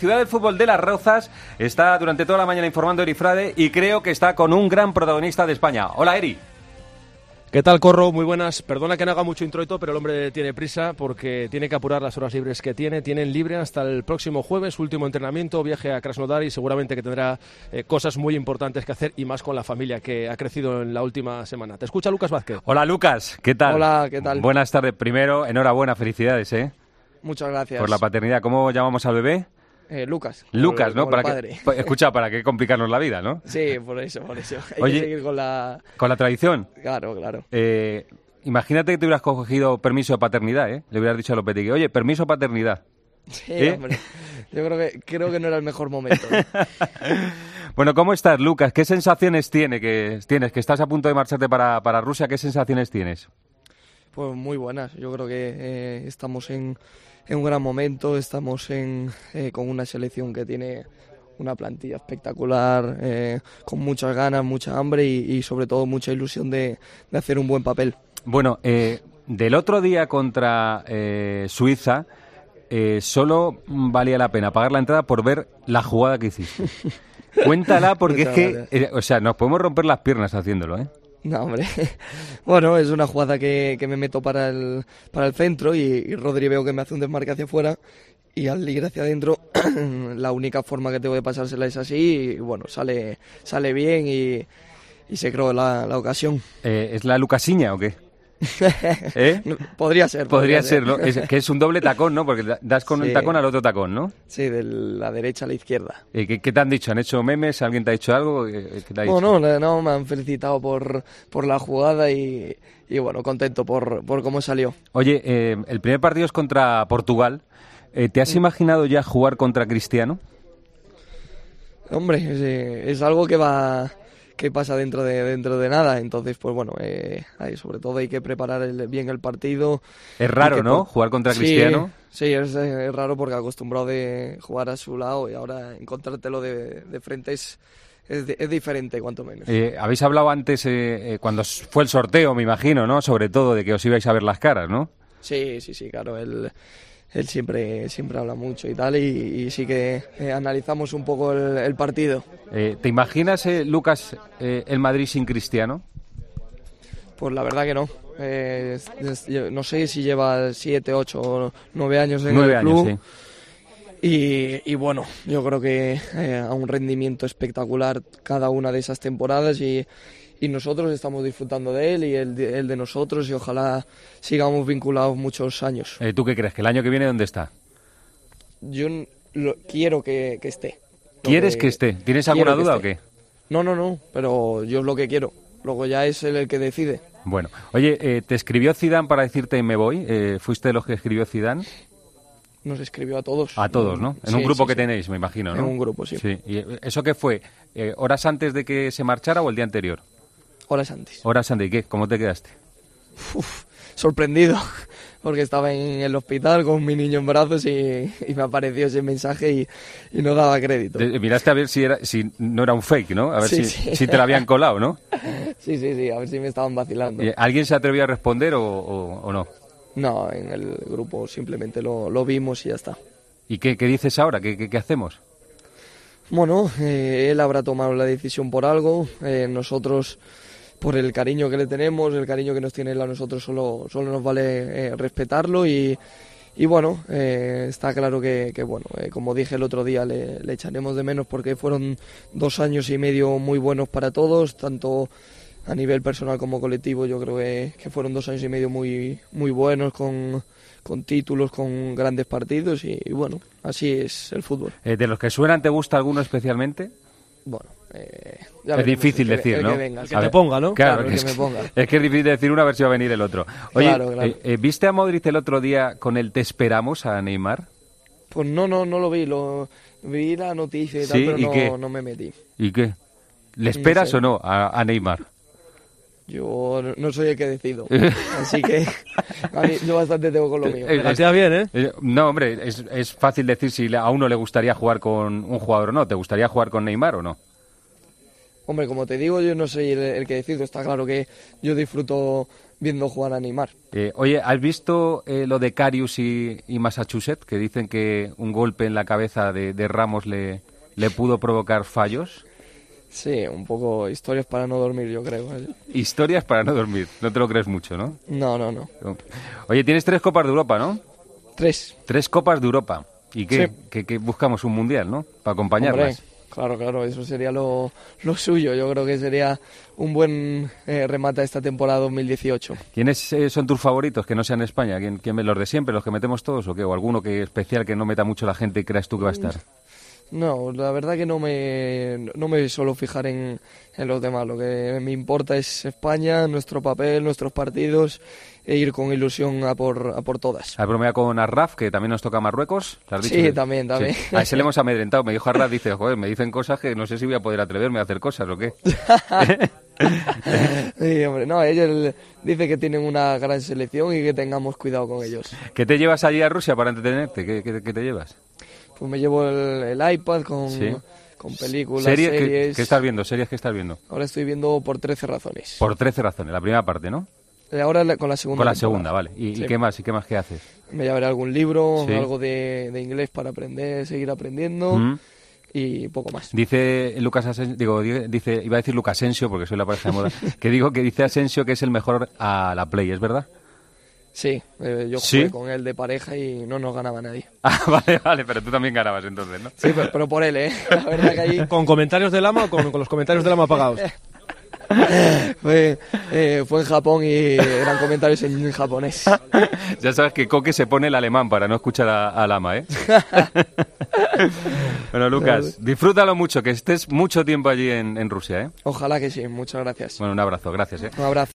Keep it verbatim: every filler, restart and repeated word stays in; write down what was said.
Ciudad del Fútbol de Las Rozas está durante toda la mañana informando Eri Frade y creo que está con un gran protagonista de España. Hola, Eri. ¿Qué tal, Corro? Muy buenas. Perdona que no haga mucho introito, pero el hombre tiene prisa porque tiene que apurar las horas libres que tiene. Tienen libre hasta el próximo jueves, su último entrenamiento, viaje a Krasnodar y seguramente que tendrá eh, cosas muy importantes que hacer y más con la familia que ha crecido en la última semana. ¿Te escucha Lucas Vázquez? Hola, Lucas. ¿Qué tal? Hola, ¿qué tal? Buenas tardes. Primero, enhorabuena, felicidades, ¿eh? Muchas gracias. Por la paternidad. ¿Cómo llamamos al bebé? Eh, Lucas. Lucas, ¿no? Como Para el padre. que, escucha, ¿para qué complicarnos la vida, no? Sí, por eso, por eso. Hay Oye, que seguir con la... Con la tradición. Claro, claro. Eh, imagínate que te hubieras cogido permiso de paternidad, ¿eh? Le hubieras dicho a Lopetegui, oye, permiso de paternidad. Sí, ¿Eh? hombre. Yo creo que, creo que no era el mejor momento. Bueno, ¿cómo estás, Lucas? ¿Qué sensaciones tiene que, tienes? Que estás a punto de marcharte para, para Rusia. ¿Qué sensaciones tienes? Pues muy buenas. Yo creo que eh, estamos en, en un gran momento. Estamos en, eh, con una selección que tiene una plantilla espectacular, eh, con muchas ganas, mucha hambre y, y sobre todo mucha ilusión de, de hacer un buen papel. Bueno, eh, del otro día contra eh, Suiza, eh, solo valía la pena pagar la entrada por ver la jugada que hiciste. Cuéntala porque es que, eh, o sea, nos podemos romper las piernas haciéndolo, ¿eh? No, hombre. Bueno, es una jugada que, que me meto para el, para el centro y, y Rodri veo que me hace un desmarque hacia afuera y al ir hacia adentro la única forma que tengo de pasársela es así y bueno, sale, sale bien y, y se creó la, la ocasión. Eh, ¿Es la Lucasiña o qué? ¿Eh? Podría ser. Podría, podría ser, ¿no? Es, que es un doble tacón, ¿no? Porque das con sí. un tacón al otro tacón, ¿no? Sí, de la derecha a la izquierda. ¿Y qué, qué te han dicho? ¿Han hecho memes? ¿Alguien te ha dicho algo? ¿Qué te ha dicho? No, no, no, me han felicitado por, por la jugada y, y bueno, contento por, por cómo salió. Oye, eh, el primer partido es contra Portugal. Eh, ¿Te has imaginado ya jugar contra Cristiano? Hombre, es, es algo que va... que pasa dentro de dentro de nada, entonces pues bueno, eh, hay, sobre todo hay que preparar el, bien el partido. Es raro, que, ¿no? Pues, jugar contra sí, Cristiano. Sí, es, es raro porque acostumbrado de jugar a su lado y ahora encontrártelo de, de frente es, es, es diferente, cuanto menos. Eh, habéis hablado antes, eh, eh, cuando fue el sorteo, me imagino, ¿no? Sobre todo de que os ibais a ver las caras, ¿no? Sí, sí, sí, claro, él... Él siempre siempre habla mucho y tal, y, y sí que eh, analizamos un poco el, el partido. Eh, ¿Te imaginas, eh, Lucas, eh, el Madrid sin Cristiano? Pues la verdad que no. Eh, es, es, no sé si lleva siete, ocho o nueve años en nueve el club. Años, sí. Y, y bueno, yo creo que eh, a un rendimiento espectacular cada una de esas temporadas y... y nosotros estamos disfrutando de él y él de, él de nosotros y ojalá sigamos vinculados muchos años. Eh, ¿Tú qué crees? ¿Que el año que viene dónde está? Yo lo, quiero que, que esté. ¿Quieres que, que esté? ¿Tienes alguna duda o qué? No, no, no, pero yo es lo que quiero. Luego ya es él el que decide. Bueno, oye, eh, ¿te escribió Zidane para decirte me voy? Eh, ¿Fuiste de los que escribió Zidane? Nos escribió a todos. A todos, ¿no? En sí, un grupo sí, que sí. tenéis, me imagino, ¿no? En un grupo, sí. sí. ¿Y eso qué fue? Eh, ¿Horas antes de que se marchara o el día anterior? Horas antes. Horas antes. ¿Y qué? ¿Cómo te quedaste? Uf, sorprendido, porque estaba en el hospital con mi niño en brazos y, y me apareció ese mensaje y, y no daba crédito. Te, miraste a ver si era si no era un fake, ¿no? A ver sí, si, sí. si te lo habían colado, ¿no? Sí, sí, sí, a ver si me estaban vacilando. ¿Alguien se atrevió a responder o, o, o no? No, en el grupo simplemente lo, lo vimos y ya está. ¿Y qué, qué dices ahora? ¿Qué, qué, qué hacemos? Bueno, eh, él habrá tomado la decisión por algo, eh, nosotros por el cariño que le tenemos, el cariño que nos tiene él a nosotros, solo, solo nos vale eh, respetarlo y, y bueno, eh, está claro que, que bueno, eh, como dije el otro día, le, le echaremos de menos porque fueron dos años y medio muy buenos para todos, tanto a nivel personal como colectivo. Yo creo que, que fueron dos años y medio muy, muy buenos, con, con títulos, con grandes partidos y, y bueno, así es el fútbol. Eh, ¿De los que suenan te gusta alguno especialmente? Bueno, eh, ya es difícil el decir, que, ¿no? El que, venga, el que te ponga, ¿no? Claro, claro el que, que me ponga. Es que es difícil decir uno a ver si va a venir el otro. Oye, claro, claro. Eh, eh, ¿viste a Modric el otro día con el te esperamos a Neymar? Pues no, no, no lo vi, lo vi la noticia y ¿Sí? tal, pero ¿Y no, qué? no me metí. ¿Y qué? ¿Le esperas no sé. o no a, a Neymar? Yo no soy el que decido, así que a mí, yo bastante tengo con lo mío. Te la bien, ¿eh? Eh, No, hombre, es, es fácil decir si a uno le gustaría jugar con un jugador o no. ¿Te gustaría jugar con Neymar o no? Hombre, como te digo, yo no soy el, el que decido. Está claro que yo disfruto viendo jugar a Neymar. Eh, oye, ¿has visto eh, lo de Karius y, y Massachusetts? Que dicen que un golpe en la cabeza de, de Ramos le, le pudo provocar fallos. Sí, un poco historias para no dormir, yo creo. Historias para no dormir. No te lo crees mucho, ¿no? No, no, no. Oye, tienes tres Copas de Europa, ¿no? Tres. Tres Copas de Europa. ¿Y qué? Sí. ¿Qué, qué buscamos? Un Mundial, ¿no? Para acompañarlas. Hombre, claro, claro, eso sería lo, lo suyo. Yo creo que sería un buen eh, remate a esta temporada dos mil dieciocho. ¿Quiénes eh, son tus favoritos que no sean España? ¿Quién, quién, los de siempre, los que metemos todos o qué? ¿O alguno que especial que no meta mucho la gente y creas tú que va a estar? No, la verdad que no me, no me suelo fijar en, en los demás. Lo que me importa es España, nuestro papel, nuestros partidos e ir con ilusión a por, a por todas. ¿Has bromeado con Arraf, que también nos toca Marruecos? ¿Te has dicho? Sí, también, también. Sí. A ese le hemos amedrentado. Me dijo Arraf, dice, joder, me dicen cosas que no sé si voy a poder atreverme a hacer cosas o qué. Sí, hombre, no, ellos dice que tienen una gran selección y que tengamos cuidado con ellos. ¿Qué te llevas allí a Rusia para entretenerte? ¿Qué, qué, qué te llevas? Pues me llevo el, el iPad con, ¿Sí? con películas, ¿Series? series... ¿Qué, ¿Qué estás viendo? ¿Series que estás viendo? Ahora estoy viendo Por trece razones. Por trece razones, la primera parte, ¿no? Ahora con la segunda. Con la temporada. segunda, vale. ¿Y, Sí. ¿Y qué más? ¿Y qué más que haces? Me llevaré algún libro, Sí. algo de, de inglés para aprender, seguir aprendiendo Mm. y poco más. Dice Lucas Asensio, digo, dice, iba a decir Lucas Asensio porque soy la pareja de moda, que digo que dice Asensio que es el mejor a la Play, ¿es verdad? Sí, eh, yo ¿Sí? jugué con él de pareja y no nos ganaba nadie. Ah, vale, vale, pero tú también ganabas entonces, ¿no? Sí, pero, pero por él, ¿eh? La verdad que ahí ¿Con comentarios de Lama o con, con los comentarios de Lama apagados? fue, eh, fue en Japón y eran comentarios en japonés. Ya sabes que Coque se pone el alemán para no escuchar a, a Lama, ¿eh? Bueno, Lucas, disfrútalo mucho, que estés mucho tiempo allí en, en Rusia, ¿eh? Ojalá que sí, muchas gracias. Bueno, un abrazo, gracias, ¿eh? Un abrazo.